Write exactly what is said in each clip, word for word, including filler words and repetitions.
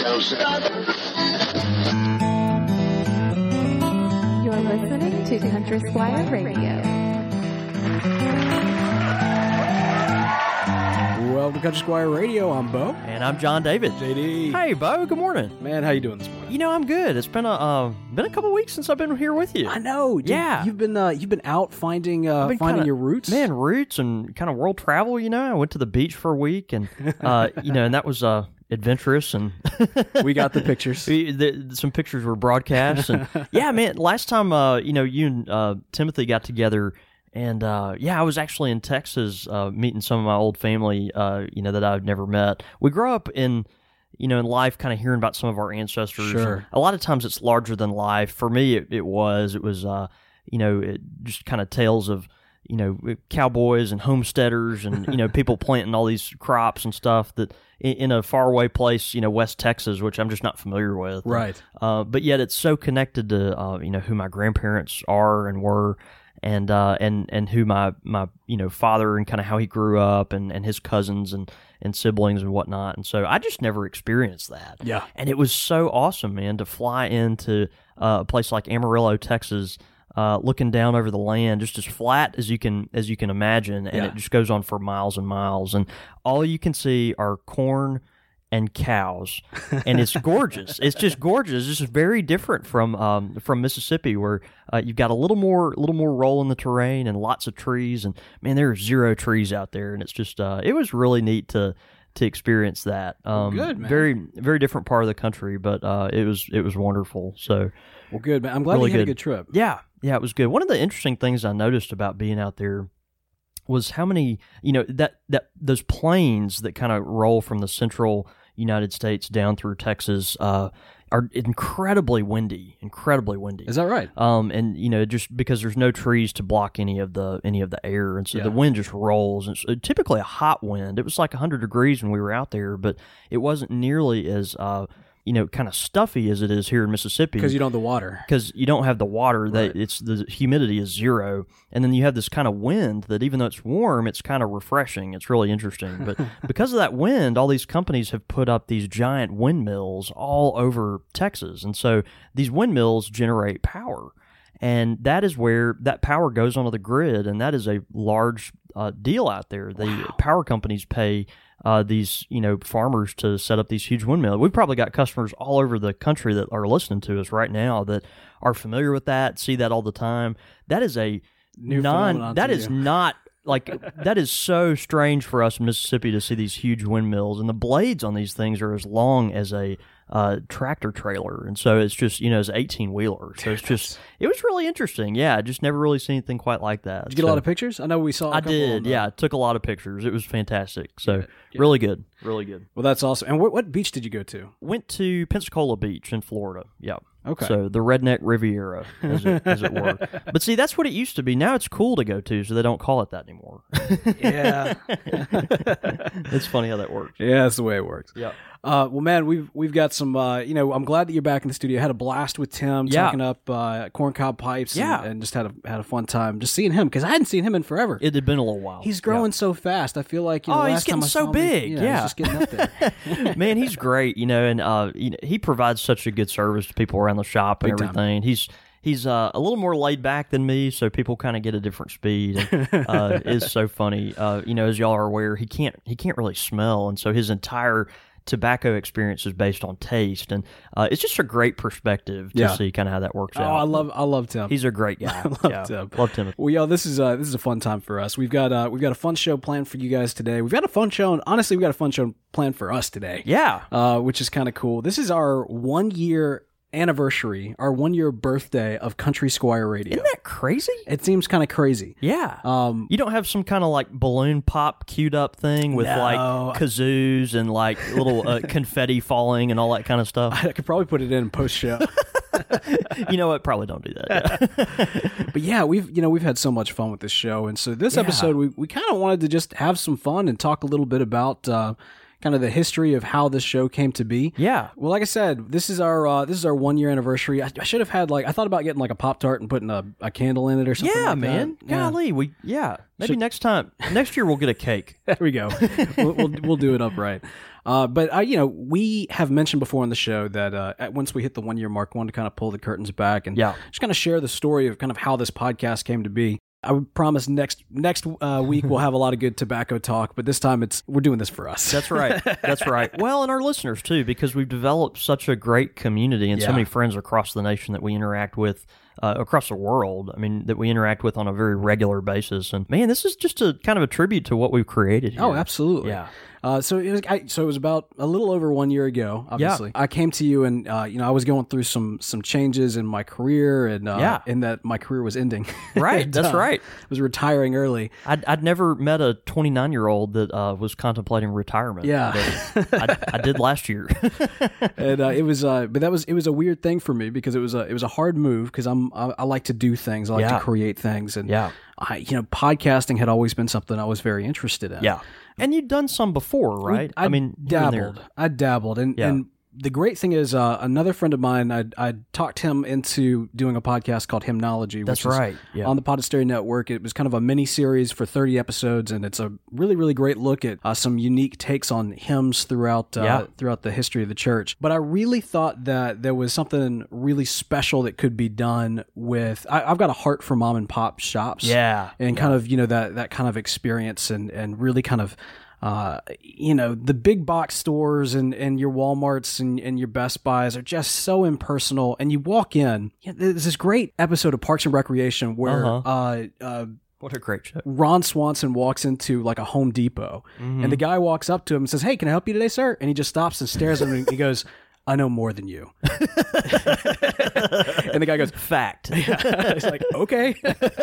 You're listening to Country Squire Radio. Welcome to Country Squire Radio. I'm Bo. And I'm John David. J D. Hey, Bo. Good morning. Man, how you doing this morning? You know, I'm good. It's been a uh, been a couple weeks since I've been here with you. I know. Dude, yeah. You've been uh, you've been out finding uh, been finding kinda, your roots. Man, roots and kind of world travel, you know. I went to the beach for a week and, uh, you know, and that was uh, adventurous. And we got the pictures. We, the, some pictures were broadcast. And yeah, man, last time, uh, you know, you and uh, Timothy got together. And, uh, yeah, I was actually in Texas uh, meeting some of my old family, uh, you know, that I've never met. We grow up in, you know, in life kind of hearing about some of our ancestors. Sure. A lot of times it's larger than life. For me, it, it was. It was, uh, you know, it just kind of tales of, you know, cowboys and homesteaders and, you know, people planting all these crops and stuff that in, in a faraway place, you know, West Texas, which I'm just not familiar with. Right. Uh, but yet it's so connected to, uh, you know, who my grandparents are and were. And uh and and who my my you know father and kind of how he grew up and, and his cousins and, and siblings and whatnot, and so I just never experienced that. Yeah, and it was so awesome, man, to fly into uh, a place like Amarillo, Texas, uh, looking down over the land, just as flat as you can as you can imagine, and yeah. it just goes on for miles and miles, and all you can see are corn and cows, and it's gorgeous. It's just gorgeous. It's just very different from um, from Mississippi, where uh, you've got a little more, little more roll in the terrain and lots of trees. And man, there are zero trees out there, and it's just uh, it was really neat to to experience that. Um, good, man. Very, very different part of the country, but uh, it was it was wonderful. So, well, good, man. I'm glad really you had good. a good trip. Yeah, yeah, it was good. One of the interesting things I noticed about being out there was how many, you know, that that those plains that kind of roll from the central United States down through Texas uh, are incredibly windy, incredibly windy. Is that right? Um, and you know, just because there's no trees to block any of the any of the air, and so Yeah. the wind just rolls. And it's typically a hot wind. It was like one hundred degrees when we were out there, but it wasn't nearly as uh, you know, kind of stuffy as it is here in Mississippi. Because you don't have the water. Because you don't have the water. That Right. it's the humidity is zero, and then you have this kind of wind that even though it's warm, it's kind of refreshing. It's really interesting. But because of that wind, all these companies have put up these giant windmills all over Texas, and so these windmills generate power, and that is where that power goes onto the grid, and that is a large uh, deal out there. The Wow. power companies pay Uh, these, you know, farmers to set up these huge windmills. We've probably got customers all over the country that are listening to us right now that are familiar with that, see that all the time. That is a New non. phenomenon That to is you. not like that is so strange for us in Mississippi to see these huge windmills, and the blades on these things are as long as a uh, tractor trailer, and so it's just, you know, it's eighteen wheeler. So it's just it was really interesting. Yeah, I just never really seen anything quite like that. Did you get So- a lot of pictures? I know we saw a I couple did, on the- yeah. I took a lot of pictures. It was fantastic. So yeah. really good, really good. Well, that's awesome. And what, what beach did you go to? Went to Pensacola Beach in Florida. Yeah. Okay. So the Redneck Riviera, as it, as it were. But see, that's what it used to be. Now it's cool to go to, so they don't call it that anymore. Yeah. It's funny how that works. Yeah, that's the way it works. Yeah. Uh, well, man, we've we've got some. Uh, you know, I'm glad that you're back in the studio. I had a blast with Tim Yeah. talking up uh, corncob pipes. Yeah. and, and just had a had a fun time just seeing him because I hadn't seen him in forever. It had been a little while. He's growing so fast. I feel like you know, Oh, he's last time getting I so saw him, big, He, you know, yeah. he's just getting up there. Yeah. Man, he's great, you know, and uh, you know, he provides such a good service to people around the shop and Big time. everything. He's he's uh, a little more laid back than me, so people kind of get a different speed. And, uh, it's so funny, uh, you know, as y'all are aware, he can't he can't really smell, and so his entire tobacco experience is based on taste, and uh, it's just a great perspective to Yeah. see kind of how that works Oh, out. I love I love Tim. He's a great guy. I love yeah. Tim. Love Tim. Well, yo, this is uh this is a fun time for us. We've got uh we've got a fun show planned for you guys today. We've got a fun show, and honestly, we've got a fun show planned for us today. Yeah. Uh, which is kind of cool. This is our one year anniversary, our one year birthday of Country Squire Radio. Isn't that crazy? It seems kind of crazy. Yeah. Um, You don't have some kind of like balloon pop queued up thing with No. like kazoos and like little uh, confetti falling and all that kind of stuff? I could probably put it in post show. You know what? Probably don't do that. Yeah. But yeah, we've you know we've had so much fun with this show, and so this Yeah. episode we, we kind of wanted to just have some fun and talk a little bit about uh, kind of the history of how this show came to be. Yeah. Well, like I said, this is our uh, this is our one year anniversary. I, I should have had like I thought about getting like a Pop-Tart and putting a, a candle in it or something. Yeah, like man. That. Yeah. Golly, we yeah. Maybe Should- next time, next year we'll get a cake. There we go. we'll, we'll we'll do it upright. Uh, but uh, you know, we have mentioned before on the show that uh, at, once we hit the one year mark, we wanted to kind of pull the curtains back and Yeah. just kind of share the story of kind of how this podcast came to be. I would promise next next uh, week we'll have a lot of good tobacco talk, but this time it's we're doing this for us. That's right. That's right. Well, and our listeners too, because we've developed such a great community and so Yeah. many friends across the nation that we interact with. Uh, across the world, I mean, that we interact with on a very regular basis. And man, this is just a kind of a tribute to what we've created here. Oh, absolutely. Yeah. Uh, so it was. I, so it was about a little over one year ago. Obviously, I came to you, and uh, you know, I was going through some some changes in my career, and uh, Yeah. in that my career was ending. Right, And, that's uh, right. I was retiring early. I'd, I'd never met a twenty-nine-year-old that uh, was contemplating retirement. Yeah. But I, I did last year. and uh, it was, uh, but that was it was a weird thing for me because it was a it was a hard move because I'm I, I like to do things, I like Yeah. to create things, and Yeah. I, you know, podcasting had always been something I was very interested in. Yeah. And you'd done some before, right? I, mean, here and there. dabbled. I dabbled, and Yeah. and the great thing is, uh, another friend of mine, I I talked him into doing a podcast called Hymnology. That's which is right. Yeah. on the Podastery Network. It was kind of a mini series for thirty episodes, and it's a really really great look at uh, some unique takes on hymns throughout uh, Yeah. throughout the history of the church. But I really thought that there was something really special that could be done with. I, I've got a heart for mom and pop shops. Yeah. and kind of you know that that kind of experience and and really kind of uh you know the big box stores and and your Walmarts and, and your Best Buys are just so impersonal, and you walk in, you know, there's this great episode of Parks and Recreation where Uh-huh. uh uh What a great show. Ron Swanson walks into like a Home Depot, Mm-hmm. and the guy walks up to him and says, "Hey, can I help you today, sir?" And he just stops and stares at him and he goes, "I know more than you." And the guy goes, Fact. it's like, okay.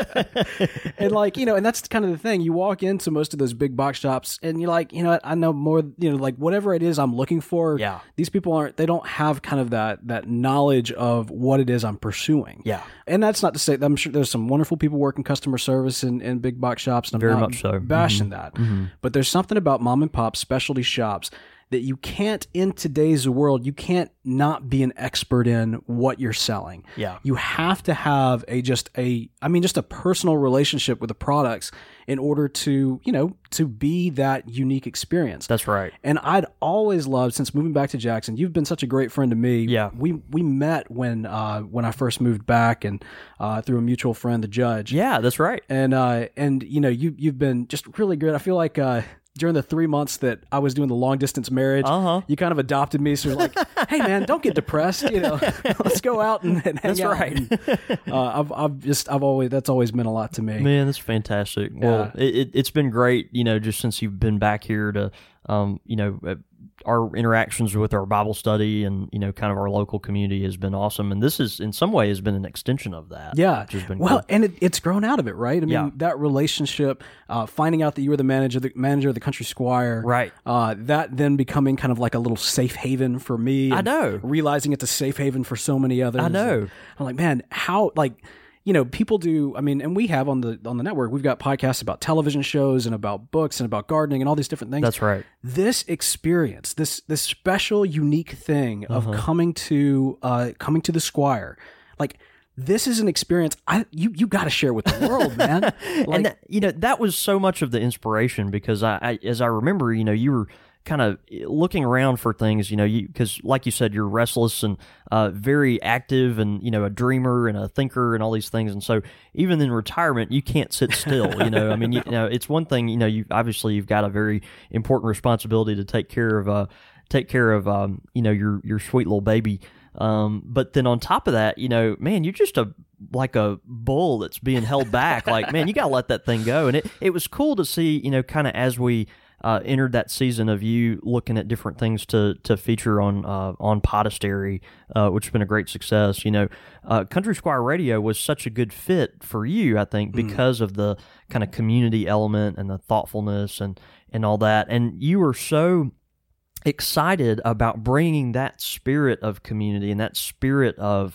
And like, you know, and that's kind of the thing. You walk into most of those big box shops and you're like, you know, I know more, you know, like whatever it is I'm looking for. Yeah. These people aren't, they don't have kind of that, that knowledge of what it is I'm pursuing. Yeah. And that's not to say, I'm sure there's some wonderful people working customer service in, in big box shops. And I'm Very not much so. bashing that. But there's something about mom and pop specialty shops that you can't, in today's world, you can't not be an expert in what you're selling. Yeah. You have to have a just a, I mean, just a personal relationship with the products in order to, you know, to be that unique experience. That's right. And I'd always loved, since moving back to Jackson, you've been such a great friend to me. Yeah. We we met when uh, when I first moved back, and uh, through a mutual friend, the Judge. Yeah, that's right. And uh, and you know, you you've been just really good. I feel like uh, during the three months that I was doing the long distance marriage, Uh-huh. you kind of adopted me. So you're like, hey man, don't get depressed. You know, let's go out and, and hang That's out. right. And, uh, I've I've just I've always that's always meant a lot to me. Man, that's fantastic. Well, it, it, it's been great, you know, just since you've been back here to, um, you know, uh, our interactions with our Bible study and, you know, kind of our local community has been awesome. And this is, in some way, has been an extension of that. Yeah. Which has been well, cool. and it, it's grown out of it, right? I mean, Yeah. that relationship, uh, finding out that you were the manager, the manager of the Country Squire, Right. Uh, that then becoming kind of like a little safe haven for me. I and know. Realizing it's a safe haven for so many others. I know. And I'm like, man, how like. You know, people do. I mean, and we have on the on the network. We've got podcasts about television shows and about books and about gardening and all these different things. That's right. This experience, this this special, unique thing of Uh-huh. coming to uh, coming to the Squire, like this is an experience. I you you got to share with the world, man. Like, and that, you know, that was so much of the inspiration because I, I as I remember, you know, you were kind of looking around for things, you know, you because like you said, you're restless and uh, very active and, you know, a dreamer and a thinker and all these things. And so even in retirement, you can't sit still, you know, I mean, you, you know, it's one thing, you know, you obviously you've got a very important responsibility to take care of, uh, take care of, um, you know, your, your sweet little baby. Um, but then on top of that, you know, man, you're just a, like a bull that's being held back. Like, man, you got to let that thing go. And it, it was cool to see, you know, kind of as we, Uh, entered that season of you looking at different things to to feature on uh, on Podastery, uh, which has been a great success. You know, uh, Country Squire Radio was such a good fit for you, I think, because of the kind of community element and the thoughtfulness and and all that. And you were so excited about bringing that spirit of community and that spirit of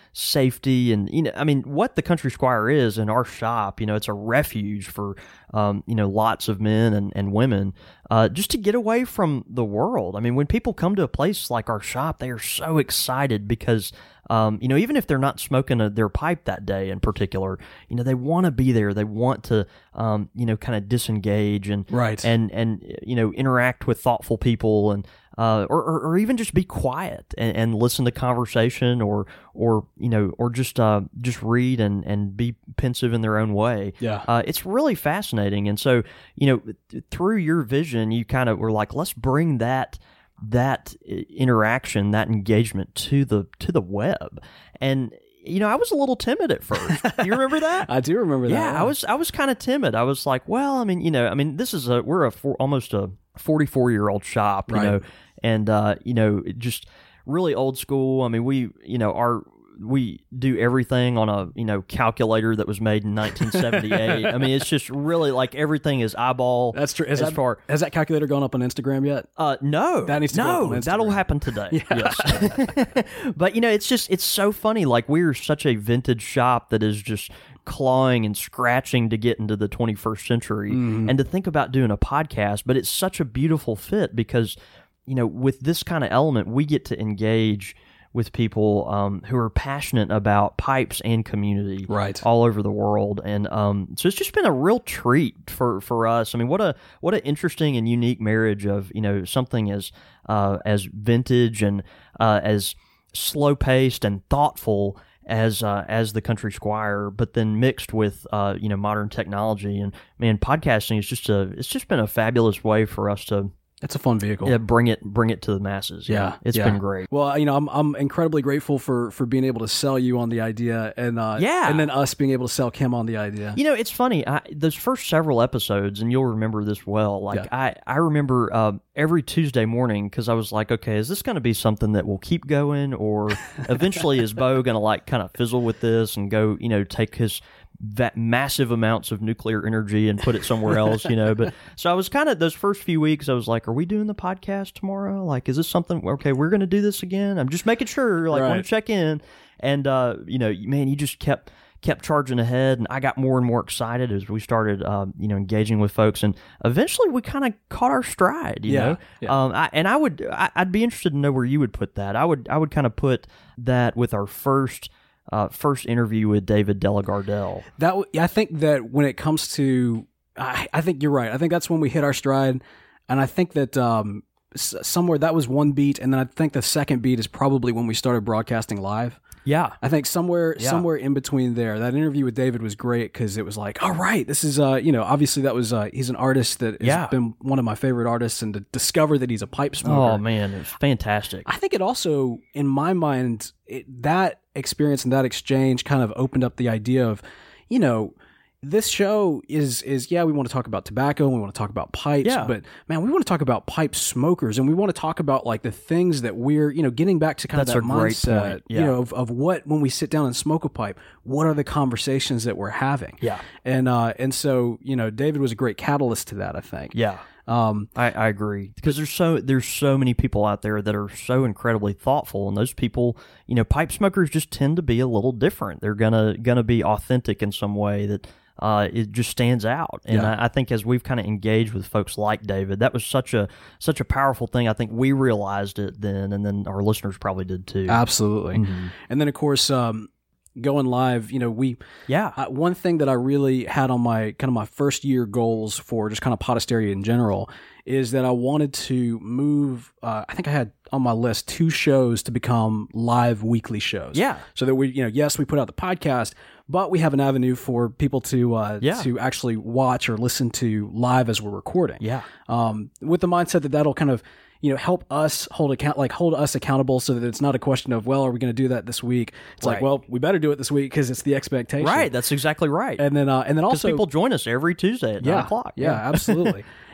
safety, and you know, I mean, what the Country Squire is in our shop, you know, it's a refuge for um, you know, lots of men and and women, uh, just to get away from the world. I mean, when people come to a place like our shop, they are so excited because. Um, you know, even if they're not smoking a, their pipe that day in particular, you know, they want to be there. They want to, um, you know, kind of disengage and right. and and you know, interact with thoughtful people, and uh, or, or or even just be quiet and, and listen to conversation, or or you know, or just uh, just read and, and be pensive in their own way. Yeah, uh, it's really fascinating. And so, you know, through your vision, you kind of were like, let's bring that. that interaction, that engagement to the to the web. And you know, I was a little timid at first. You remember that? I do remember that. Yeah, I was I was kind of timid. I was like, well, I mean, you know, I mean, this is a we're a four, almost a forty-four year old shop, you right. know, and uh, you know, just really old school. I mean, we, you know, our we do everything on a, you know, calculator that was made in nineteen seventy-eight. I mean, it's just really like everything is eyeball. That's true. Is as that, far, has that calculator gone up on Instagram yet? Uh, no. That needs to no, go up on Instagram. That'll happen today. Yeah. Yes. But, you know, it's just, it's so funny. Like, we're such a vintage shop that is just clawing and scratching to get into the twenty-first century Mm. and to think about doing a podcast. But it's such a beautiful fit because, you know, with this kind of element, we get to engage with people um, who are passionate about pipes and community right. all over the world. And um, so it's just been a real treat for, for us. I mean, what a what an interesting and unique marriage of, you know, something as uh, as vintage and uh, as slow-paced and thoughtful as uh, as the Country Squire, but then mixed with uh, you know, modern technology. And man, podcasting is just a it's just been a fabulous way for us to It's a fun vehicle. yeah, bring it bring it to the masses. Yeah, It's yeah. been great. Well, you know, I'm I'm incredibly grateful for for being able to sell you on the idea, and uh, Yeah. and then us being able to sell Kim on the idea. You know, it's funny. I, those first several episodes, and you'll remember this well. Like Yeah. I, I remember uh, every Tuesday morning because I was like, okay, is this going to be something that will keep going, or eventually is Bo going to like kind of fizzle with this and go, you know, take his that massive amounts of nuclear energy and put it somewhere else, you know. But so I was kind of those first few weeks, I was like, are we doing the podcast tomorrow? Like, is this something? Okay, we're going to do this again. I'm just making sure, like, Right. want to check in. And uh, you know, man, you just kept kept charging ahead, and I got more and more excited as we started, um, you know, engaging with folks, and eventually we kind of caught our stride, you Yeah, know. yeah. Um, I, and I would, I, I'd be interested to know where you would put that. I would, I would kind of put that with our first. Uh, first interview with David Delagardelle. That w- I think that when it comes to, I, I think you're right. I think that's when we hit our stride, and I think that um, s- somewhere that was one beat, and then I think the second beat is probably when we started broadcasting live. Yeah. I think somewhere Yeah. somewhere in between there. That interview with David was great because it was like, all right, this is uh, you know, obviously that was uh, he's an artist that has Yeah. been one of my favorite artists, and to discover that he's a pipe smoker. Oh man, it was fantastic. I think it also, in my mind, it, that experience and that exchange kind of opened up the idea of, you know, this show is is yeah, we want to talk about tobacco and we want to talk about pipes, Yeah. but man, we want to talk about pipe smokers, and we want to talk about like the things that we're, you know, getting back to kind That's of that a great mindset, point. Yeah. you know, of, of what when we sit down and smoke a pipe, what are the conversations that we're having? Yeah. And uh and so, you know, David was a great catalyst to that, I think. Yeah. Um I, I agree, because there's so there's so many people out there that are so incredibly thoughtful, and those people, you know, pipe smokers just tend to be a little different. They're gonna gonna be authentic in some way that uh, it just stands out. And Yeah. I, I think as we've kind of engaged with folks like David, that was such a such a powerful thing. I think we realized it then, and then our listeners probably did too. absolutely. Mm-hmm. And then of course, um going live, you know, we Yeah. Uh, one thing that I really had on my kind of my first year goals for just kind of Podasteria in general is that I wanted to move. Uh, I think I had on my list two shows to become live weekly shows. Yeah. So that we, you know, yes, we put out the podcast, but we have an avenue for people to uh, Yeah. to actually watch or listen to live as we're recording. Yeah. Um, with the mindset that that'll kind of, you know, help us hold account, like hold us accountable, so that it's not a question of, well, are we going to do that this week? It's like, Right. well, we better do it this week because it's the expectation. Right. That's exactly right. And then, uh, and then Because also people join us every Tuesday at yeah, nine o'clock. Yeah, absolutely.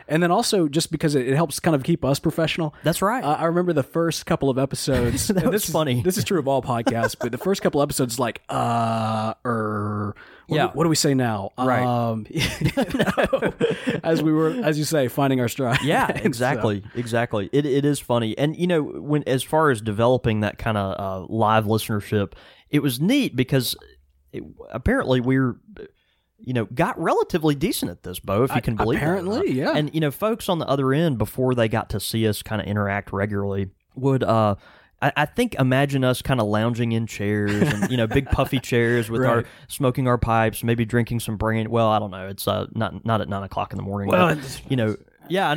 And then also just because it, it helps kind of keep us professional. That's right. Uh, I remember the first couple of episodes. That and was this funny. Is, this is true of all podcasts, but the first couple episodes, like, uh, er, what, Yeah. do, what do we say now? Right. Um, you know, as we were, as you say, finding our stride. Yeah, And so- exactly, exactly. It it is funny, and you know, when as far as developing that kind of uh, live listenership, it was neat because it, apparently we're, you know, got relatively decent at this, Bo, if you can believe it or apparently, not. yeah. And you know, folks on the other end before they got to see us kind of interact regularly would. uh I I think imagine us kind of lounging in chairs and, you know, big puffy chairs with our Right. smoking our pipes, maybe drinking some brandy. Well, I don't know. It's uh, not not at nine o'clock in the morning. Well, but, it's- you know, yeah, I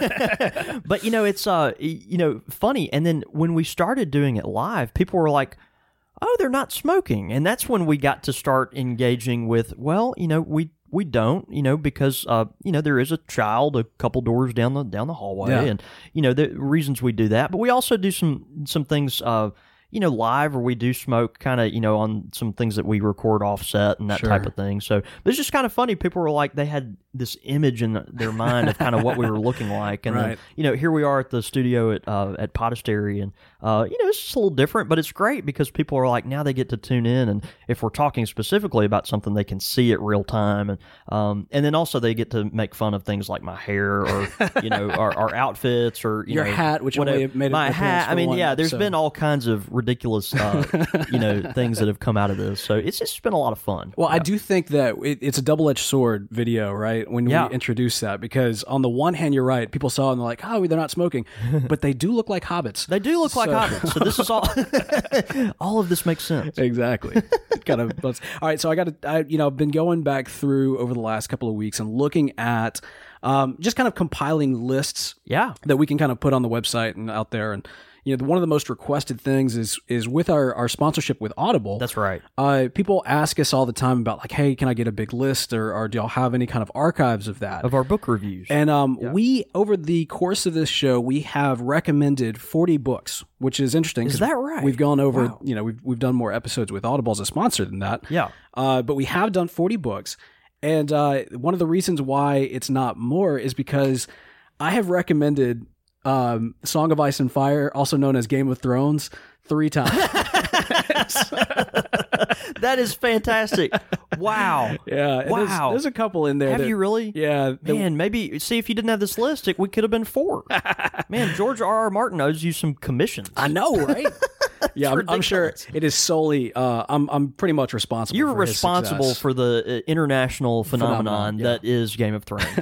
know. But, you know, it's, uh, y- you know, funny. And then when we started doing it live, people were like, oh, they're not smoking. And that's when we got to start engaging with, well, you know, we we don't, you know, because uh, you know, there is a child a couple doors down the down the hallway, Yeah. and you know, the reasons we do that. But we also do some some things, uh, you know, live, or we do smoke kind of, you know, on some things that we record offset and that Sure. type of thing. So, but it's just kind of funny. People were like, they had this image in their mind of kind of what we were looking like, and then, Right. you know, here we are at the studio at uh, at Podastery, and uh, you know, it's just a little different, but it's great because people are like, now they get to tune in, and if we're talking specifically about something, they can see it real time, and um, and then also they get to make fun of things like my hair, or you know, our, our outfits, or you Your know, hat, which whatever. only made it my appearance hat. for I mean, one yeah, there's episode. been all kinds of ridiculous, uh, you know, things that have come out of this. So it's just been a lot of fun. Well, I do think that it, it's a double-edged sword video, right? When Yeah. we introduce that, because on the one hand, you're right. People saw it and they're like, "Oh, they're not smoking," but they do look like hobbits. They do look like So- hobbits. So this is all. all of this makes sense. Exactly. kind of. All right. So I got to, I, you know, I've been going back through over the last couple of weeks and looking at, um, just kind of compiling lists Yeah. that we can kind of put on the website and out there. And, you know, one of the most requested things is, is with our, our sponsorship with Audible. That's right. Uh, people ask us all the time about like, hey, can I get a big list, or, or do y'all have any kind of archives of that? Of our book reviews. And um, we, over the course of this show, we have recommended forty books, which is interesting. Is 'cause that right? We've gone over, Wow. you know, we've, we've done more episodes with Audible as a sponsor than that. Yeah. Uh, but we have done forty books. And uh, one of the reasons why it's not more is because I have recommended um, Song of Ice and Fire, also known as Game of Thrones, three times. That is fantastic. Wow. Yeah. and there's- Wow. There's, a couple in there. Have that- you really? Yeah. that- Man, maybe see if you didn't have this list, it, we could have been four. Man, George R. R. Martin owes you some commissions. I know, right? yeah, I'm, I'm sure ridiculous. it is solely. Uh, I'm I'm pretty much responsible. You're for his responsible success. for the uh, international phenomenon, Phenomenon, yeah. that is Game of Thrones.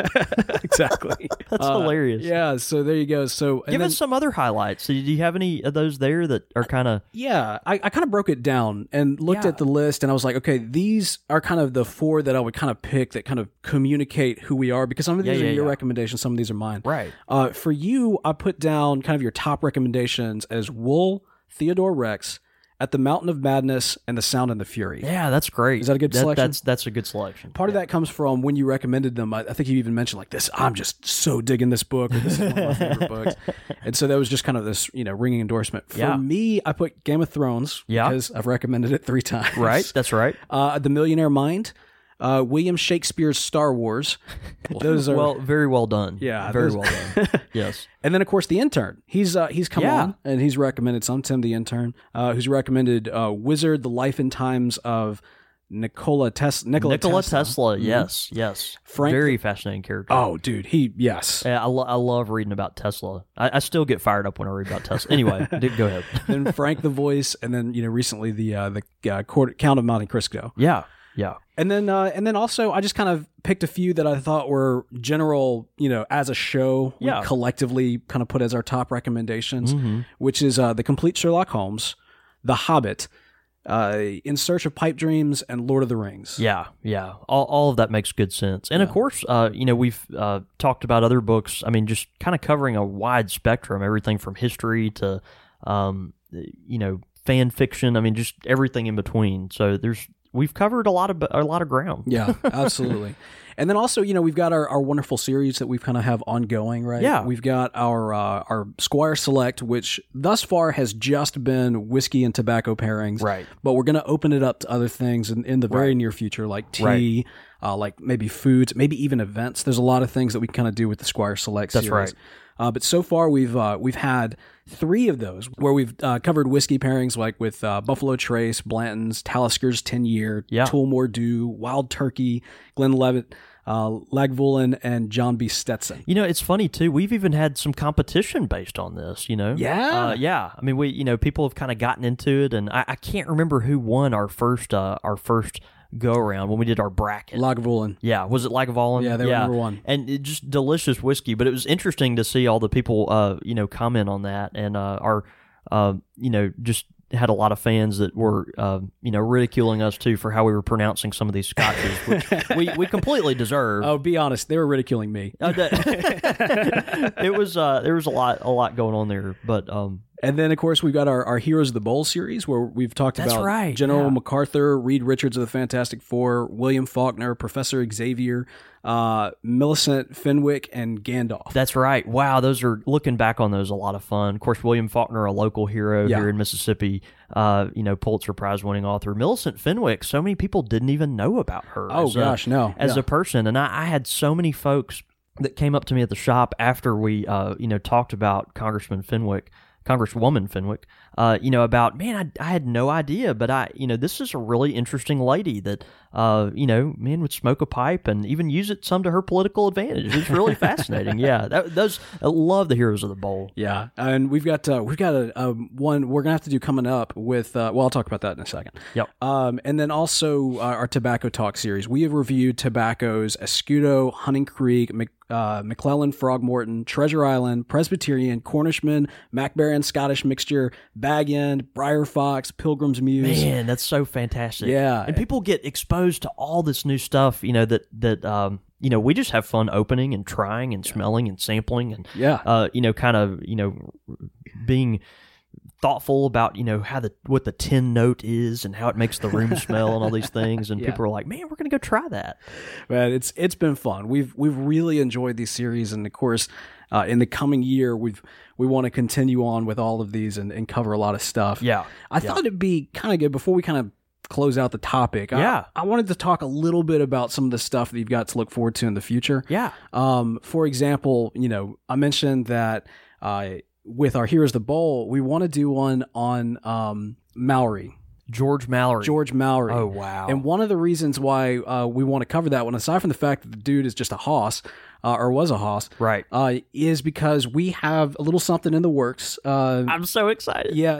exactly. That's Uh, hilarious. Yeah. So there you go. So and Give then, us some other highlights. Do you have any of those there that are kind of? yeah, I, I kind of broke it down and looked Yeah. at the list, and I was like, okay, these are kind of the four that I would kind of pick that kind of communicate who we are, because some of these Yeah, are yeah, your yeah. recommendations, some of these are mine. Right. Uh, for you, I put down kind of your top recommendations as Wool, Theodore Rex, At the Mountain of Madness, and The Sound and the Fury. Yeah, that's great. Is that a good selection? That's that's a good selection. Part of that comes from when you recommended them. I, I think you even mentioned like this, I'm just so digging this book, or this is one of my favorite books. And so that was just kind of this, you know, ringing endorsement. For Yeah. me, I put Game of Thrones Yeah. because I've recommended it three times. Right. That's right. Uh, The Millionaire Mind, uh, William Shakespeare's Star Wars. Those are Well, very well done. Yeah, very those- well done. Yes. And then, of course, The Intern. He's uh, he's come Yeah. on and he's recommended some. Tim the Intern, uh, who's recommended uh, Wizard: The Life and Times of Nikola, Tes- Nikola, Nikola Tesla. Tesla. Yes. Yes. Frank- Very fascinating character. Oh, dude, he yes. Yeah, I, lo- I love reading about Tesla. I, I still get fired up when I read about Tesla. Anyway, d- go ahead. Then Frank the Voice, and then you know recently the uh, the uh, Court, Count of Monte Cristo. Yeah. Yeah. And then, uh, and then also, I just kind of picked a few that I thought were general, you know, as a show, we Yeah. collectively kind of put as our top recommendations, Mhm. which is uh, The Complete Sherlock Holmes, The Hobbit, uh, In Search of Pipe Dreams, and Lord of the Rings. Yeah, yeah. All, all of that makes good sense. And of course, uh, you know, we've uh, talked about other books. I mean, just kind of covering a wide spectrum, everything from history to, um, you know, fan fiction. I mean, just everything in between. So there's we've covered a lot of a lot of ground. Yeah, absolutely. And then also, you know, we've got our, our wonderful series that we've kind of have ongoing, right? Yeah. We've got our uh, our Squire Select, which thus far has just been whiskey and tobacco pairings. Right. But we're going to open it up to other things in, in the very Right. near future, like tea, Right. uh, like maybe foods, maybe even events. There's a lot of things that we kind of do with the Squire Select That's series. right. Uh, but so far, we've uh, we've had three of those where we've uh, covered whiskey pairings like with uh, Buffalo Trace, Blanton's, Talisker ten year, Yeah. Tullamore Dew, Wild Turkey, Glenlivet, uh, Lagavulin, and John B. Stetson. You know, it's funny too. We've even had some competition based on this. You know, Yeah. uh, yeah. I mean, we, you know, people have kind of gotten into it, and I, I can't remember who won our first, uh, our first go around when we did our bracket. Lagavulin. Yeah, was it Lagavulin? Yeah, they were number one. And it just delicious whiskey. But it was interesting to see all the people, uh, you know, comment on that, and uh, our, uh, you know, just had a lot of fans that were, uh, you know, ridiculing us too for how we were pronouncing some of these scotches, which we, we completely deserve. Oh, be honest, they were ridiculing me. Uh, that- it was uh, there was a lot a lot going on there, but um, And then, of course, we've got our, our Heroes of the Bowl series where we've talked That's about right, General yeah. MacArthur, Reed Richards of the Fantastic Four, William Faulkner, Professor Xavier, uh, Millicent Fenwick, and Gandalf. that's right. Wow, those are looking back on those a lot of fun. Of course, William Faulkner, a local hero Yeah. here in Mississippi, uh, you know, Pulitzer Prize winning author. Millicent Fenwick, so many people didn't even know about her. Oh, as a- gosh, no. as Yeah. a person, and I, I had so many folks that came up to me at the shop after we, uh, you know, talked about Congressman Fenwick. Congresswoman Fenwick, uh, you know, about, man, I, I had no idea, but I, you know, this is a really interesting lady that, uh, you know, man would smoke a pipe and even use it some to her political advantage. It's really fascinating. Yeah. That, those, I love the Heroes of the Bowl. Yeah, and we've got uh, we've got a, a one we're gonna have to do coming up with. Uh, well, I'll talk about that in a second. Yep. Um, and then also uh, our tobacco talk series. We have reviewed tobaccos: Escudo, Hunting Creek, Mc, uh, McClellan, Frogmorton, Treasure Island, Presbyterian, Cornishman, Macbarron, Scottish Mixture, Bag End, Briar Fox, Pilgrim's Muse. Man, that's so fantastic. Yeah. And people get exposed to all this new stuff, you know, that, that, um, you know, we just have fun opening and trying and smelling and sampling and, Yeah. uh, you know, kind of, you know, being thoughtful about, you know, how the, what the tin note is and how it makes the room smell and all these things. And Yeah. people are like, man, we're going to go try that. Man, it's it's been fun. We've we've really enjoyed these series, and of course, uh, in the coming year, we've we want to continue on with all of these and, and cover a lot of stuff. Yeah. I thought it'd be kind of good before we kind of close out the topic. Yeah. I, I wanted to talk a little bit about some of the stuff that you've got to look forward to in the future. Yeah. Um, for example, you know, I mentioned that uh, with our Heroes of the Bowl, we want to do one on um, Mallory. George Mallory. George Mallory. Oh, wow. And one of the reasons why uh, we want to cover that one, aside from the fact that the dude is just a hoss, uh, or was a hoss, Right. uh, is because we have a little something in the works. Uh, I'm so excited. yeah.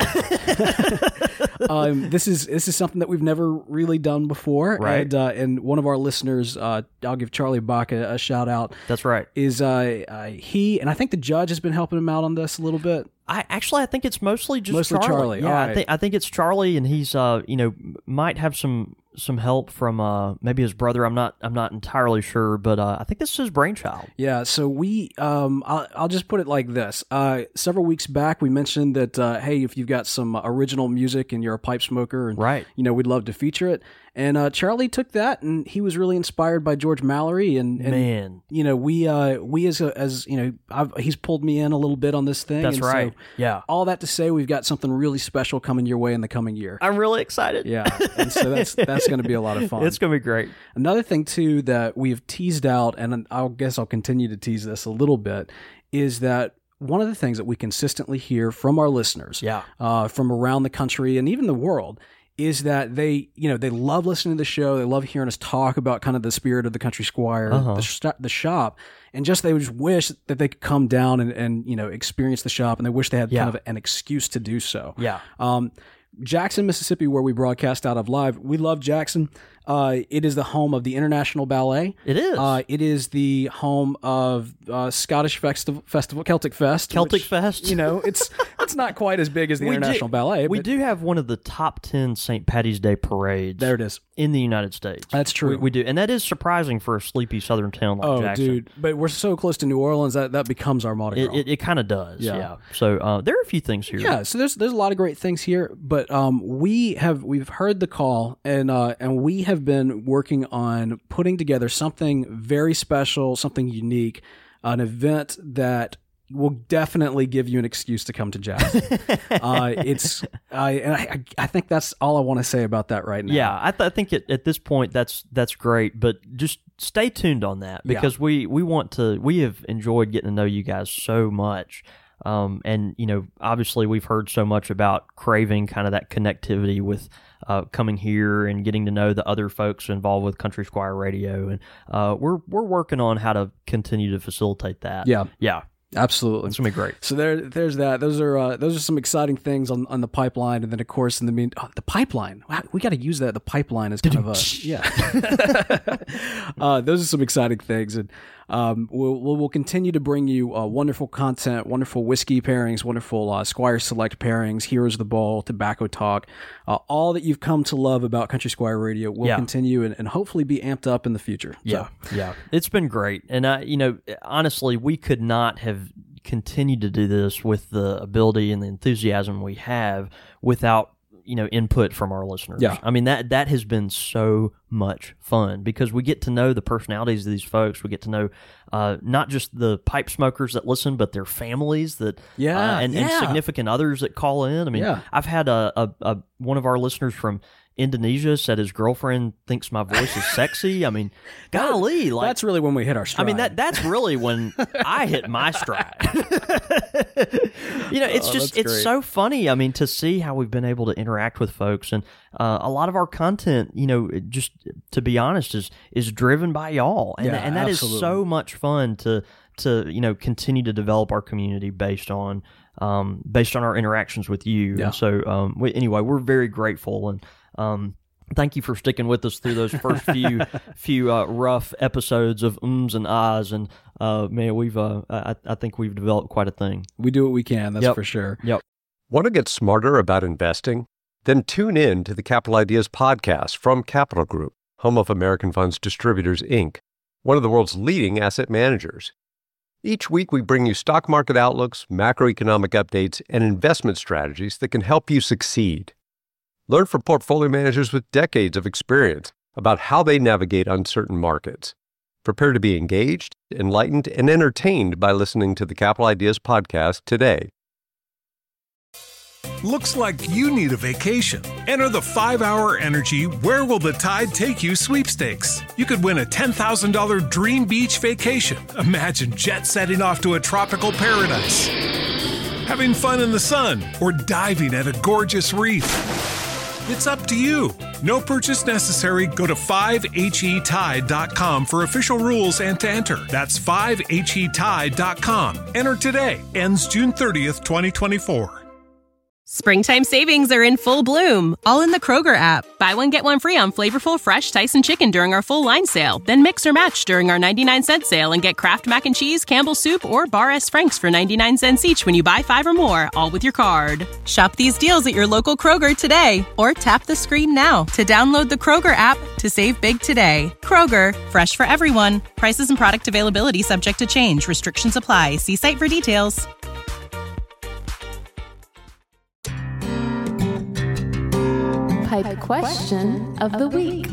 um, this is this is something that we've never really done before. Right. And, uh, and one of our listeners, uh, I'll give Charlie Bach a, a shout out, That's right. is uh, uh, he, and I think the judge has been helping him out on this a little bit. I actually I think it's mostly just Mostly Charlie. Charlie. Yeah, All I right. think I think it's Charlie, and he's uh you know might have some some help from uh maybe his brother. I'm not I'm not entirely sure, but uh, I think this is his brainchild. Yeah, so we, um, I'll, I'll just put it like this. Uh, several weeks back, we mentioned that, uh, hey, if you've got some original music and you're a pipe smoker, and Right. you know, we'd love to feature it. And uh, Charlie took that, and he was really inspired by George Mallory, and, and Man, you know, we, uh, we as a, as you know, I've, he's pulled me in a little bit on this thing. that's and right. So Yeah, all that to say, we've got something really special coming your way in the coming year. I'm really excited. Yeah, and so that's that's going to be a lot of fun. It's gonna be great. Another thing too that we've teased out, and I guess I'll continue to tease this a little bit, is that one of the things that we consistently hear from our listeners, Yeah. uh, from around the country and even the world, is that they, you know, they love listening to the show. They love hearing us talk about kind of the spirit of the Country Squire, Uh-huh. the, sh- the shop, and just they would just wish that they could come down and, and you know experience the shop, and they wish they had Yeah. kind of an excuse to do so. Yeah. Um, Jackson, Mississippi, where we broadcast out of live. We love Jackson. Uh, it is the home of the International Ballet. It is. Uh, it is the home of uh, Scottish Festival, Festival, Celtic Fest. Celtic which, Fest. You know, it's it's not quite as big as the We International do, Ballet. We but do have one of the top ten Saint Patty's Day parades. There it is. In the United States. That's true. We, we do. And that is surprising for a sleepy southern town like Oh, Jackson. dude. But we're so close to New Orleans that that becomes our Mardi It, Gras. it, it kind of does, yeah. Yeah. So uh, there are a few things here. Yeah, so there's there's a lot of great things here, but um, we have we've heard the call, and uh, and we have been working on putting together something very special, something unique, an event that will definitely give you an excuse to come to Jackson. uh, it's I, and I I think that's all I want to say about that right now. Yeah, I, th- I think at, at this point that's that's great, but just stay tuned on that because Yeah. we, we want to we have enjoyed getting to know you guys so much. Um, and, you know, obviously we've heard so much about craving kind of that connectivity with uh, coming here and getting to know the other folks involved with Country Squire Radio. And uh, we're we're working on how to continue to facilitate that. Yeah. Yeah. Absolutely. It's going to be great. So there, there's that. Those are uh, those are some exciting things on, on the pipeline, and then of course in the mean, oh, the pipeline. Wow, we got to use that. The pipeline is kind of a yeah. uh, those are some exciting things, and um, we'll, we'll we'll continue to bring you uh, wonderful content, wonderful whiskey pairings, wonderful uh, Squire Select pairings, Heroes of the Bowl, Tobacco Talk, uh, all that you've come to love about Country Squire Radio will Yeah. continue and, and hopefully be amped up in the future. Yeah, So, yeah, it's been great, and I, you know, honestly, we could not have continued to do this with the ability and the enthusiasm we have without, you know, input from our listeners. Yeah. I mean that that has been so much fun because we get to know the personalities of these folks. We get to know uh, not just the pipe smokers that listen, but their families that Yeah, uh, and, and yeah. significant others that call in. I mean, Yeah. I've had a, a, a one of our listeners from Indonesia said his girlfriend thinks my voice is sexy. I mean, golly, like that's really when we hit our stride. I mean that that's really when I hit my stride. You know, it's Oh, just that's it's great. so funny. I mean, to see how we've been able to interact with folks, and uh, a lot of our content, you know, it just to be honest, is is driven by y'all, and Yeah, and that is absolutely. so much fun to to you know continue to develop our community based on um, based on our interactions with you. Yeah. And so um, we, anyway, we're very grateful and. Um, Thank you for sticking with us through those first few few uh, rough episodes of ums and ahs, and uh, man, we've uh, I, I think we've developed quite a thing. we do what we can. That's Yep. for sure. Yep. Want to get smarter about investing? Then tune in to the Capital Ideas podcast from Capital Group, home of American Funds Distributors, Incorporated, one of the world's leading asset managers. Each week, we bring you stock market outlooks, macroeconomic updates, and investment strategies that can help you succeed. Learn from portfolio managers with decades of experience about how they navigate uncertain markets. Prepare to be engaged, enlightened, and entertained by listening to the Capital Ideas podcast today. Looks like you need a vacation. Enter the five hour Energy Where Will the Tide Take You sweepstakes. You could win a ten thousand dollars dream beach vacation. Imagine jet setting off to a tropical paradise, having fun in the sun, or diving at a gorgeous reef. It's up to you. No purchase necessary. Go to five H E tide dot com for official rules and to enter. That's five H E tide dot com. Enter today. Ends June thirtieth, twenty twenty-four. Springtime savings are in full bloom, all in the Kroger app. Buy one, get one free on flavorful, fresh Tyson chicken during our full line sale. Then mix or match during our ninety-nine cent sale and get Kraft Mac and Cheese, Campbell's Soup, or Bar S. Frank's for ninety-nine cents each when you buy five or more, all with your card. Shop these deals at your local Kroger today, or tap the screen now to download the Kroger app to save big today. Kroger, fresh for everyone. Prices and product availability subject to change. Restrictions apply. See site for details. Pipe question of the week.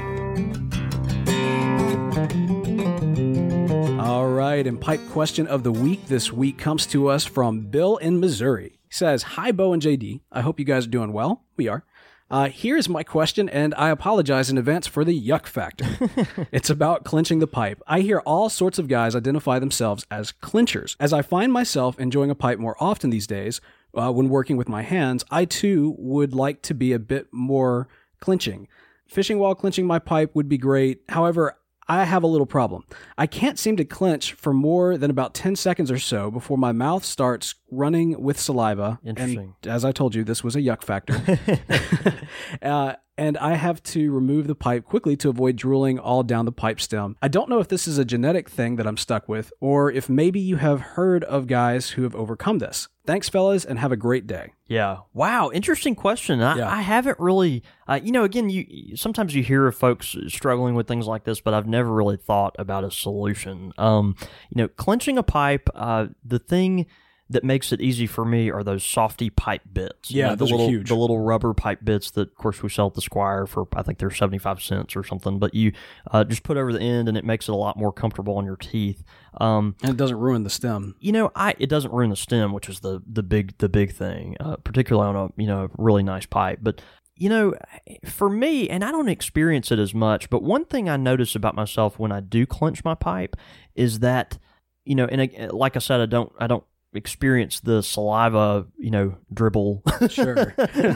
All right, and pipe question of the week this week comes to us from Bill in Missouri. He says, "Hi, Bo and J D. I hope you guys are doing well. We are. Uh, here's my question, and I apologize in advance for the yuck factor. It's about clinching the pipe. I hear all sorts of guys identify themselves as clinchers. As I find myself enjoying a pipe more often these days, uh, when working with my hands, I too would like to be a bit more clinching. Fishing while clinching my pipe would be great. However, I have a little problem. I can't seem to clinch for more than about ten seconds or so before my mouth starts running with saliva." Interesting. And as I told you, this was a yuck factor. uh, and I have to remove the pipe quickly to avoid drooling all down the pipe stem. I don't know if this is a genetic thing that I'm stuck with, or if maybe you have heard of guys who have overcome this. Thanks, fellas, and have a great day. Yeah. Wow. Interesting question. I, Yeah. I haven't really, uh, you know, again, you sometimes you hear of folks struggling with things like this, but I've never really thought about a solution. Um, you know, clenching a pipe, uh, the thing that makes it easy for me are those softy pipe bits. You Yeah, know, those the are little, huge. The little rubber pipe bits that, of course, we sell at the Squire for, I think they're seventy-five cents or something, but you uh, just put over the end and it makes it a lot more comfortable on your teeth. Um, And it doesn't ruin the stem. you know, I it doesn't ruin the stem, which is the the big the big thing, uh, particularly on a you know really nice pipe. But you know, for me, and I don't experience it as much, but one thing I notice about myself when I do clench my pipe is that you know, and I, like I said, I don't I don't experience the saliva you know dribble Sure.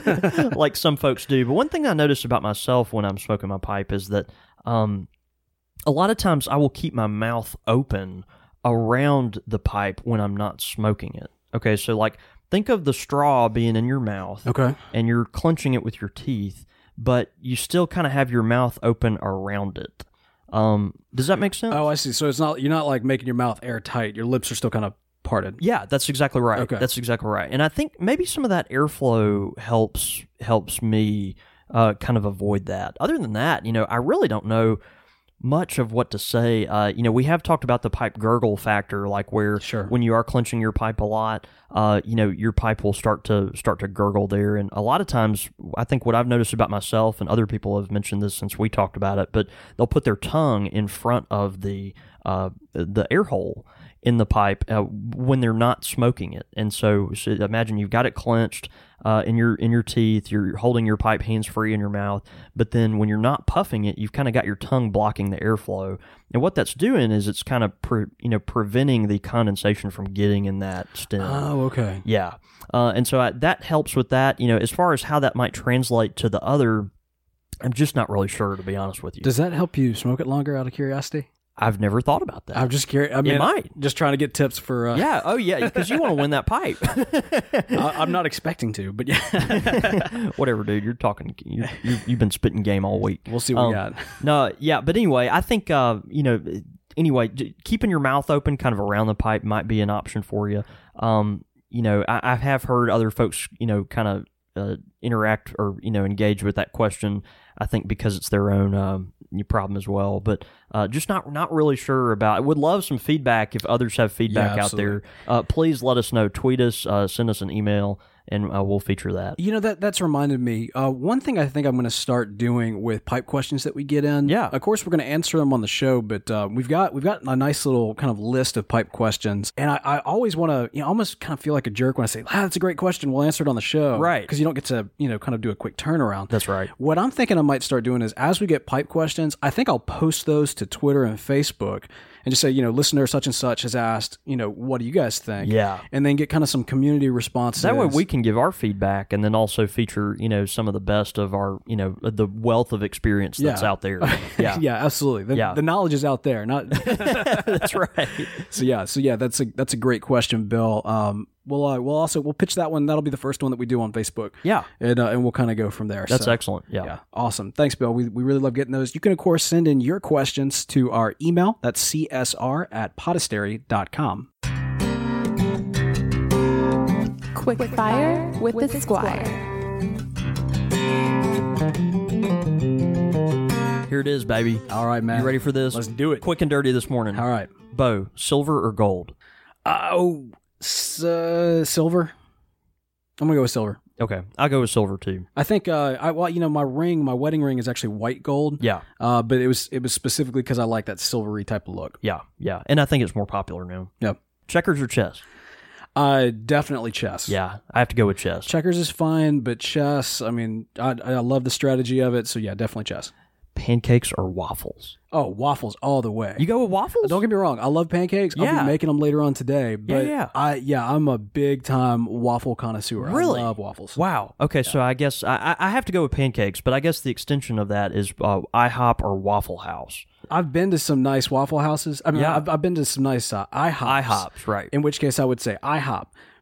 like some folks do. But one thing I notice about myself when I'm smoking my pipe is that um, a lot of times I will keep my mouth open around the pipe when I'm not smoking it. Okay, so like think of the straw being in your mouth Okay. and you're clenching it with your teeth, but you still kind of have your mouth open around it. Um, does that make sense? Oh, I see. So it's not you're not like making your mouth airtight. Your lips are still kind of parted. Yeah, that's exactly right. Okay. That's exactly right. And I think maybe some of that airflow helps helps me uh, kind of avoid that. Other than that, you know, I really don't know much of what to say. Uh, you know, we have talked about the pipe gurgle factor, like where Sure. when you are clenching your pipe a lot, uh, you know, your pipe will start to start to gurgle there. And a lot of times, I think what I've noticed about myself and other people have mentioned this since we talked about it, but they'll put their tongue in front of the uh, the air hole in the pipe uh, when they're not smoking it. And so, so imagine you've got it clenched uh, in your in your teeth, you're holding your pipe hands free in your mouth, but then when you're not puffing it, you've kind of got your tongue blocking the airflow. And what that's doing is it's kind of pre, you know preventing the condensation from getting in that stem. Oh, okay. Yeah. Uh, and so I, that helps with that. You know, as far as how that might translate to the other, I'm just not really sure, to be honest with you. Does that help you smoke it longer out of curiosity? I've never thought about that. I'm just curious. I mean, might. Just trying to get tips for. Uh, Yeah. Oh, yeah. Because you want to win that pipe. I, I'm not expecting to, but yeah. Whatever, dude. You're talking. You, you, you've been spitting game all week. We'll see what Um, we got. No, yeah. But anyway, I think uh, you know. Anyway, j- keeping your mouth open, kind of around the pipe, might be an option for you. Um, you know, I, I have heard other folks, you know, kind of uh, interact or you know engage with that question. I think because it's their own um, problem as well, but uh, just not not really sure about. I would love some feedback if others have feedback Yeah, out there. Uh, please let us know. Tweet us, uh, send us an email, and uh, we'll feature that. You know, that that's reminded me. Uh, one thing I think I'm going to start doing with pipe questions that we get in. Yeah. Of course, we're going to answer them on the show, but uh, we've got we've got a nice little kind of list of pipe questions, and I, I always want to, you know, almost kind of feel like a jerk when I say, "Ah, that's a great question. We'll answer it on the show." Right. Because you don't get to, you know, kind of do a quick turnaround. That's right. What I'm thinking I might start doing is, as we get pipe questions, I think I'll post those to Twitter and Facebook and just say, you know, listener such and such has asked, you know, what do you guys think? Yeah. And then get kind of some community responses. That way we can give our feedback and then also feature, you know, some of the best of our, you know, the wealth of experience that's Yeah. out there. Yeah. yeah, absolutely. The, Yeah. the knowledge is out there. Not That's right. so. Yeah, so yeah, that's a that's a great question, Bill. Um, we'll uh, we'll also we'll pitch that one. That'll be the first one that we do on Facebook. Yeah. and uh, and we'll kind of go from there. That's So, excellent. Yeah. Yeah, awesome. Thanks, Bill. We we really love getting those. You can of course send in your questions to our email. That's c s r at podastery dot com. Quick Fire with the Squire. Here it is, baby. All right, man. You ready for this? Let's do it. Quick and dirty this morning. All right. Bo, silver or gold? Uh, oh, s- uh, silver. I'm gonna go with silver. Okay. I'll go with silver too. I think, uh, I well, you know, my ring, my wedding ring is actually white gold. Yeah. Uh, but it was it was specifically because I like that silvery type of look. Yeah. Yeah. And I think it's more popular now. Yep. Checkers or chess? Uh, definitely chess. Yeah. I have to go with chess. Checkers is fine, but chess, I mean, I, I love the strategy of it. So yeah, definitely chess. Pancakes or waffles? Oh, waffles all the way. You go with waffles? Don't get me wrong. I love pancakes. I'll Yeah. be making them later on today. But yeah. I, yeah, I'm a big time waffle connoisseur. Really? I love waffles. Wow. Okay, so I guess I, I have to go with pancakes, but I guess the extension of that is uh, IHOP or Waffle House. I've been to some nice Waffle Houses. I mean, Yeah. I've, I've been to some nice uh, IHOPs. IHOPs, right. In which case I would say IHOP.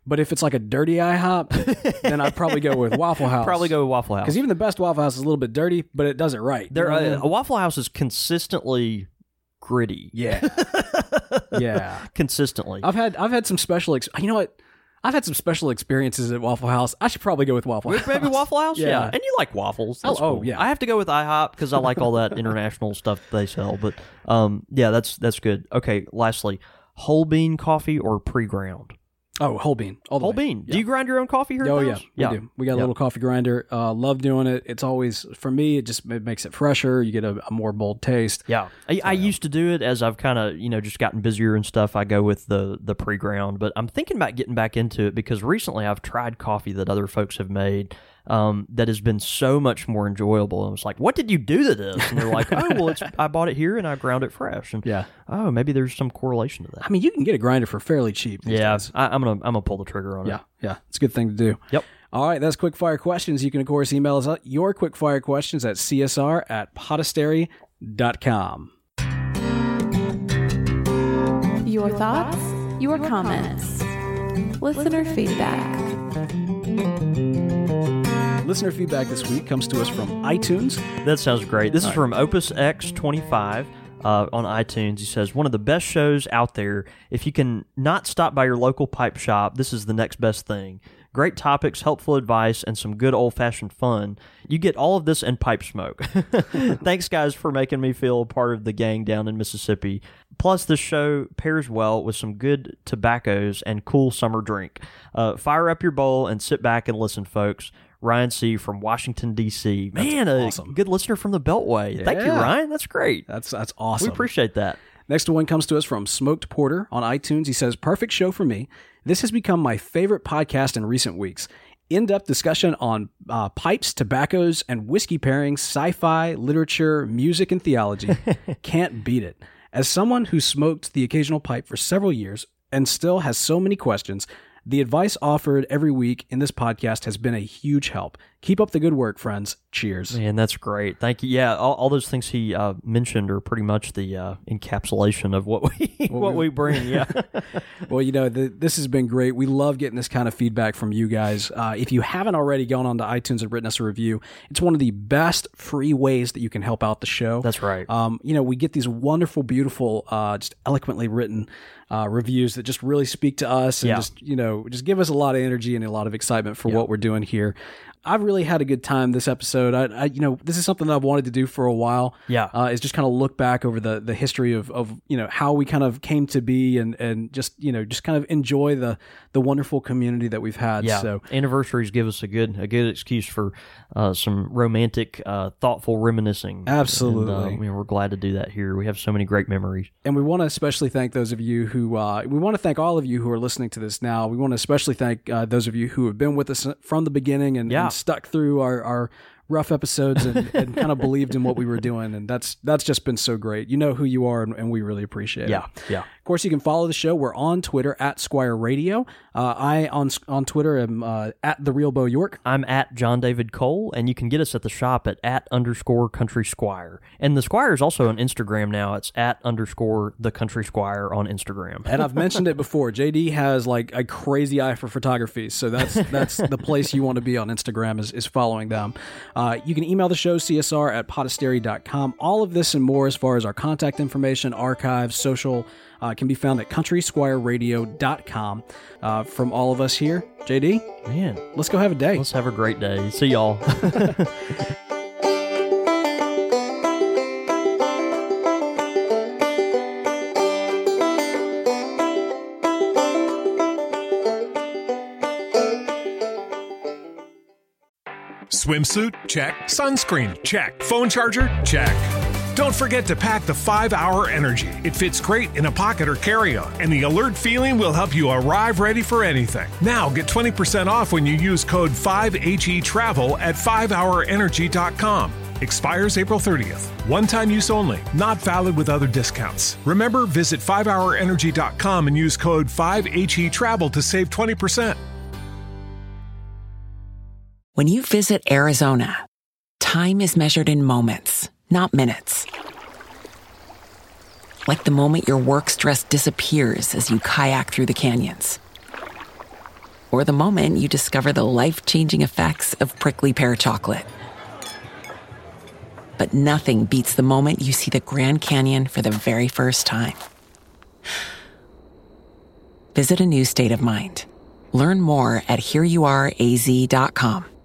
But if it's like a dirty IHOP, then I'd probably go with Waffle House. Probably go with Waffle House. Because even the best Waffle House is a little bit dirty, but it does it right. There, You know what I uh, mean? a Waffle House is consistently gritty. Yeah. Yeah. Consistently. I've had I've had some special ex- you know what? I've had some special experiences at Waffle House. I should probably go with Waffle House. Maybe Waffle House? Yeah. Yeah. And you like waffles. That's Oh, oh, cool. yeah. I have to go with IHOP because I like all that international stuff they sell. But um, yeah, that's that's good. Okay, lastly, whole bean coffee or pre-ground? Oh, whole bean. All the Whole way. bean. Yeah. Do you grind your own coffee here? at Oh the yeah, house? we do. We got a Yeah. little coffee grinder. Uh, love doing it. It's always for me. It just it makes it fresher. You get a, a more bold taste. Yeah, I, I used to do it as I've kind of you know just gotten busier and stuff. I go with the the pre ground, but I'm thinking about getting back into it because recently I've tried coffee that other folks have made um, that has been so much more enjoyable. And I was like, "What did you do to this?" And they're like, "Oh, well, it's I bought it here and I ground it fresh." And Yeah. oh, maybe there's some correlation to that. I mean, you can get a grinder for fairly cheap. these Yeah, days. I, I'm gonna I'm gonna pull the trigger on Yeah. it. Yeah. It's a good thing to do. Yep. All right, that's quick fire questions. You can, of course, email us your quick fire questions at C S R at podastery dot com. Your thoughts, your comments, listener feedback. Listener feedback this week comes to us from iTunes. That sounds great. This is from Opus X twenty-five uh, on iTunes. He says, one of the best shows out there. If you can not stop by your local pipe shop, this is the next best thing. Great topics, helpful advice, and some good old-fashioned fun. You get all of this and pipe smoke. Thanks, guys, for making me feel part of the gang down in Mississippi. Plus, this show pairs well with some good tobaccos and cool summer drink. Uh, fire up your bowl and sit back and listen, folks. Ryan C. from Washington, D C Man, a awesome. good listener from the Beltway. Thank you, Yeah. Ryan. That's great. That's that's awesome. We appreciate that. Next one comes to us from Smoked Porter on iTunes. He says, perfect show for me. This has become my favorite podcast in recent weeks. In-depth discussion on uh, pipes, tobaccos, and whiskey pairings, sci-fi, literature, music, and theology. Can't beat it. As someone who smoked the occasional pipe for several years and still has so many questions, the advice offered every week in this podcast has been a huge help. Keep up the good work, friends. Cheers. Man, that's great. Thank you. Yeah, all, all those things he uh, mentioned are pretty much the uh, encapsulation of what we what we bring. Yeah. Well, you know, the, this has been great. We love getting this kind of feedback from you guys. Uh, if you haven't already gone on to iTunes and written us a review, it's one of the best free ways that you can help out the show. That's right. Um, you know, we get these wonderful, beautiful, uh, just eloquently written uh, reviews that just really speak to us and Yeah. just, you know, just give us a lot of energy and a lot of excitement for Yeah. what we're doing here. I've really had a good time this episode. I, I, you know, this is something that I've wanted to do for a while. Yeah. uh, is just kind of look back over the the history of of you know how we kind of came to be and and just you know just kind of enjoy the the wonderful community that we've had. Yeah, So anniversaries give us a good a good excuse for uh, some romantic, uh, thoughtful reminiscing. Absolutely. and, uh, I mean, we're glad to do that here. We have so many great memories. And we want to especially thank those of you who, uh, we want to thank all of you who are listening to this now. We want to especially thank uh, those of you who have been with us from the beginning and, Yeah. and stuck through our, our rough episodes and, and kind of believed in what we were doing. And that's that's just been so great. You know who you are, and, and we really appreciate Yeah, it. yeah. Of course, you can follow the show. We're on Twitter at Squire Radio. Uh, I on on Twitter am uh, at The Real Bo York. I'm at John David Cole, and you can get us at the shop at at underscore Country Squire. And the Squire is also on Instagram now. It's at underscore the Country Squire on Instagram. And I've mentioned it before. J D has like a crazy eye for photography, so that's that's the place you want to be on Instagram is, is following them. Uh, you can email the show, C S R at podastery dot com. All of this and more as far as our contact information, archives, social, uh, can be found at country squire radio dot com. Uh, from all of us here, J D, Man, let's go have a day. let's have a great day. See y'all. Swimsuit? Check. Sunscreen? Check. Phone charger? Check. Don't forget to pack the five hour Energy. It fits great in a pocket or carry-on, and the alert feeling will help you arrive ready for anything. Now get twenty percent off when you use code five H E travel at five hour energy dot com. Expires April thirtieth. One-time use only. Not valid with other discounts. Remember, visit five hour energy dot com and use code five H E travel to save twenty percent. When you visit Arizona, time is measured in moments, not minutes. Like the moment your work stress disappears as you kayak through the canyons. or the moment you discover the life-changing effects of prickly pear chocolate. But nothing beats the moment you see the Grand Canyon for the very first time. Visit a new state of mind. Learn more at here you are a z dot com.